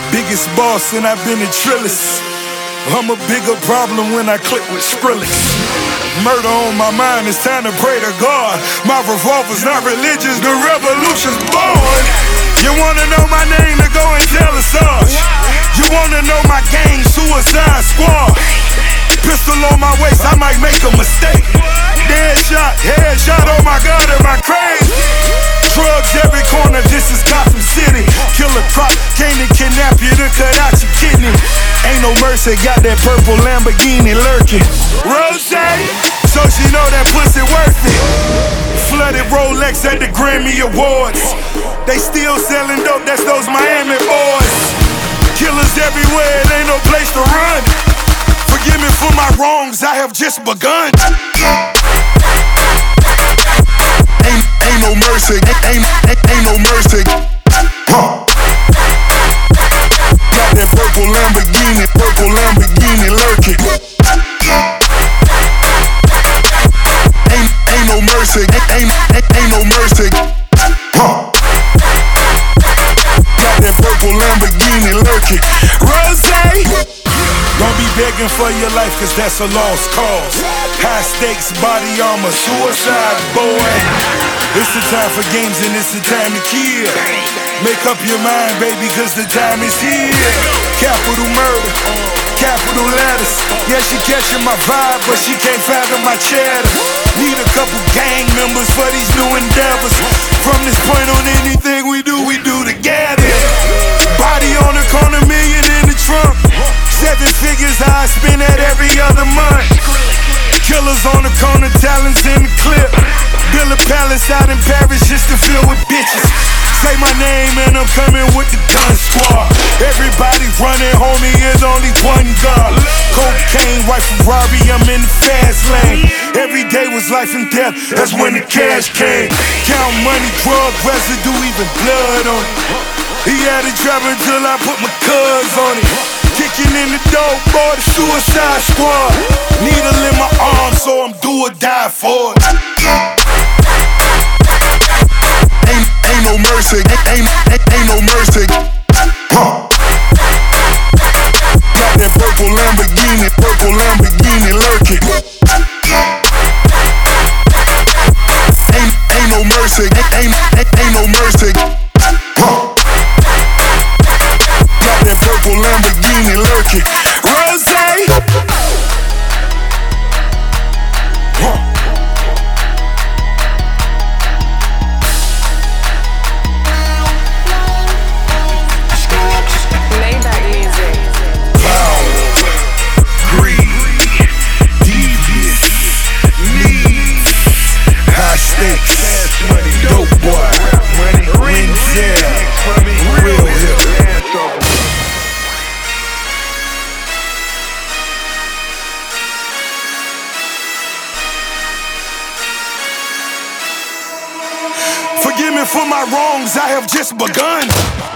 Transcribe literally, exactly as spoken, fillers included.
Biggest boss and I've been in Trillis. I'm a bigger problem when I click with Skrillex. Murder on my mind, it's time to pray to God. My revolver's not religious, the revolution's born. You wanna know my name, to go and tell us us. You wanna know my gang, Suicide Squad. Pistol on my waist, I might make a mistake. Dead shot, headshot, oh my God, am I crazy? Drugs every corner, this is Gotham City. Killer crop, came to kidnap you to cut out your kidney. Ain't no mercy, got that purple Lamborghini lurking. Rose, so she know that pussy worth it. Flooded Rolex at the Grammy Awards. They still selling dope, that's those Miami boys. Killers everywhere, it ain't no place to run. Forgive me for my wrongs, I have just begun. Ain't, ain't no mercy, ain't, ain't, ain't no mercy. Huh. Got that purple Lamborghini, purple Lamborghini lurking. Ain't, ain't no mercy, ain't, ain't, ain't no mercy. Huh. Got that purple Lamborghini lurking. Rose, don't be begging for your life, cause that's a lost cause. High stakes, body armor, suicide, boy. It's the time for games and it's the time to kill. Make up your mind, baby, cause the time is here. Capital murder, capital letters. Yeah, she catching my vibe, but she can't fathom my cheddar. Need a couple gang members for these new endeavors. From this point on, anything we do, we do together. Body on the corner, million in the trunk. Seven figures I spend that every other month. Killers on the corner, talents in the clip. Build a palace out in Paris just to fill with bitches. Say my name and I'm coming with the gun squad. Everybody running, homie, is only one God. Cocaine, white Ferrari, I'm in the fast lane. Every day was life and death, that's when the cash came. Count money, drug residue, even blood on it. He had it driving till I put my cuz on it. Kicking in the door, boy, the Suicide Squad. Needle in my arm, so I'm do or die for it. Ain't, ain't no mercy, ain't, ain't, ain't no mercy. Huh. Got that purple Lamborghini, purple Lamborghini lurking. Ain't, ain't no mercy, ain't, ain't, ain't no mercy. Huh. Got that purple Lamborghini lurking. Rose, huh. Made that easy. Power, greed, devious, needs, high stakes, dope boy, Renzel, real hip. Forgive me for my wrongs, I have just begun.